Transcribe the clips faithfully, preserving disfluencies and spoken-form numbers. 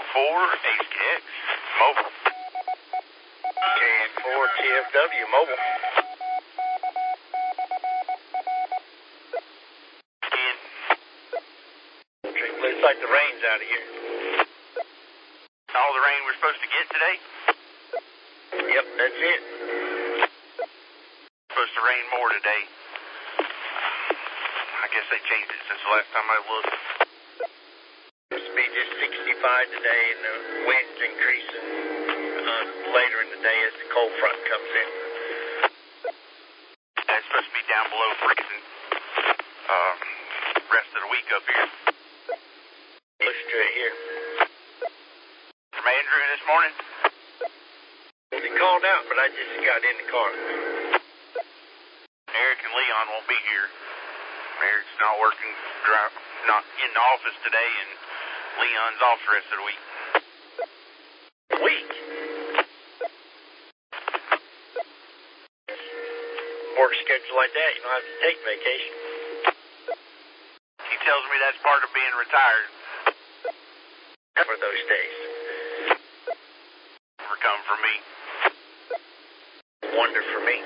four H K X mobile. K N four T F W mobile. ten. Looks like the rain's out of here. All the rain we're supposed to get today? Yep, that's it. Supposed to rain more today. I guess they changed it since the last time I looked. Supposed to be just sixty-five today, and the wind's increasing uh, later in the day as the cold front comes in. It's supposed to be down below freezing uh, rest of the week up here. Looks good here. From Andrew this morning? He called out, but I just got in the car. Eric and Leon won't be here. Eric's not working, not in the office today, and Leon's off the rest of the week. Week? Work schedule like that, you don't have to take vacation. He tells me that's part of being retired. For those days. Never come for me. Wonder for me.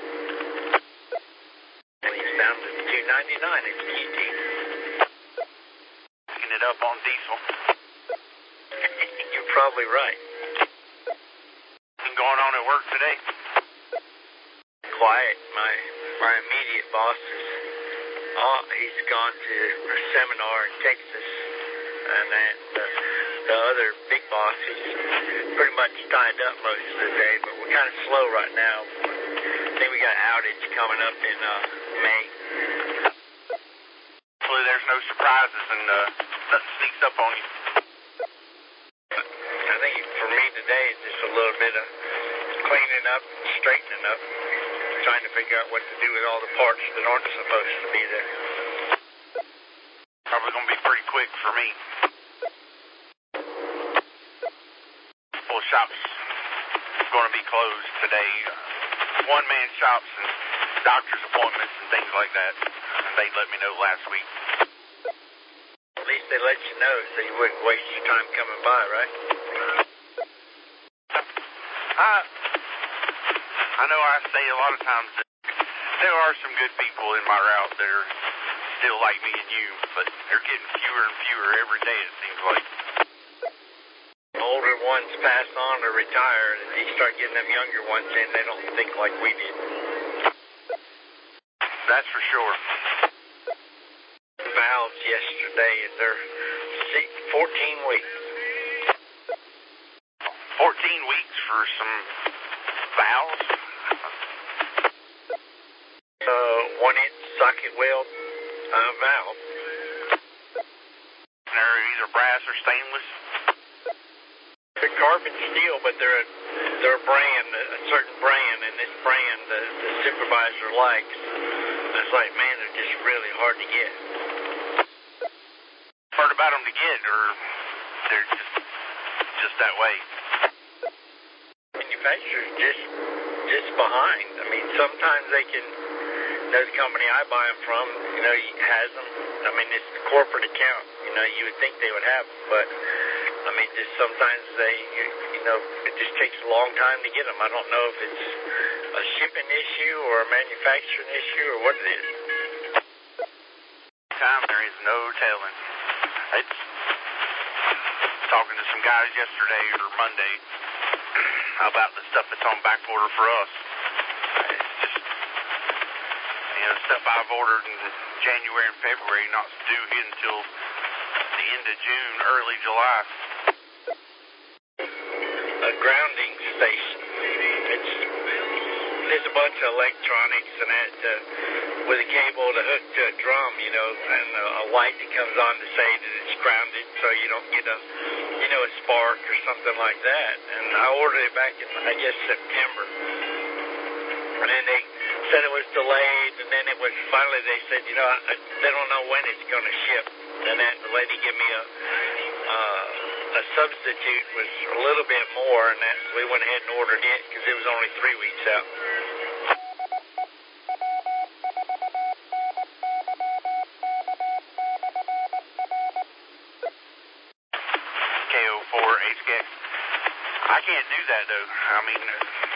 He's down to two ninety-nine at Q T. Picking it up on diesel. You're probably right. Anything going on at work today? Quiet. My my immediate boss is oh, he's gone to a seminar in Texas, and then the, the other big boss, he's pretty much tied up most of the day, but we're kind of slow right now. I think we got an outage coming up in uh, May. Hopefully there's no surprises and uh, nothing sneaks up on you. I think for me today it's just a little bit of cleaning up, straightening up, trying to figure out what to do with all the parts that aren't supposed to be there. Probably going to be pretty quick for me. Full shops going to be closed today. One-man shops and doctor's appointments and things like that. They let me know last week. At least they let you know so you wouldn't waste your time coming by, right? I, I know I say a lot of times that there are some good people in my route that are still like me and you, but they're getting fewer and fewer every day, it seems like. Older ones pass on or retire, and you start getting them younger ones in, they don't think like we did. That's for sure. Valves yesterday, and they're fourteen weeks. fourteen weeks for some valves? Uh, one inch socket weld uh, valve. And they're either brass or stainless? They're carbon steel, but they're a, they're a brand, a certain brand, and this brand the, the supervisor likes. It's like, man, they're just really hard to get. Heard about them to get, or they're just just that way? Manufacturers just just behind. I mean, sometimes they can. You know, the company I buy them from, you know, has them. I mean, it's the corporate account. You know, you would think they would have them, but I mean, just sometimes they, you, you know, it just takes a long time to get them. I don't know if it's a shipping issue or a manufacturing issue or what it is. Time there is no telling. It's talking to some guys yesterday or Monday about the stuff that's on back order for us. It's just, you know, stuff I've ordered in January and February not due until the end of June, early July. A grounding station. It's there's a bunch of electronics and that uh, with a cable to hook to a drum, you know, and a, a light that comes on to say that it's grounded, so you don't get a, you know, a spark or something like that. And I ordered it back in, I guess, September, and then they said it was delayed, and then it was finally they said, you know, I, they don't know when it's going to ship. And that the lady gave me a uh, a substitute was a little bit more, and that we went ahead and ordered it because it was only three weeks out. K O four H K X. I can't do that, though. I mean,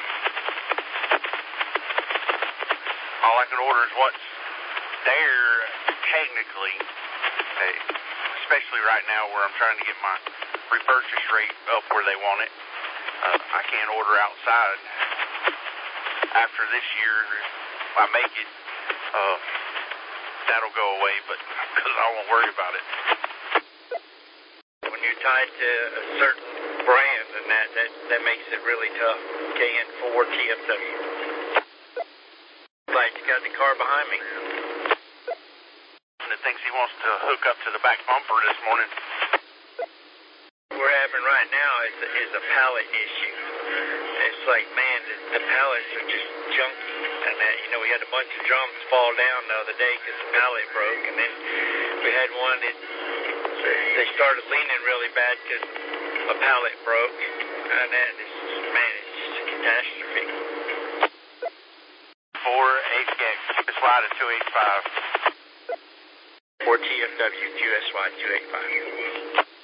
all I can order is what's there, technically, especially right now where I'm trying to get my repurchase rate up where they want it. Uh, I can't order outside. After this year, if I make it, uh, that'll go away, but because I won't worry about it. When you're tied to a certain brand, and that, that, that makes it really tough. K N four T F W. Like, you got the car behind me. That thinks he wants to hook up to the back bumper this morning. We're having right now is a, is a pallet issue. It's like, man, the, the pallets are just junky. And that, you know, we had a bunch of drums fall down the other day because the pallet broke. And then we had one that they started leaning really bad because a pallet broke. And then it's just, man, it's just a catastrophe. four H K X, Q S Y to two eight five. four T F W, Q S Y two eight five.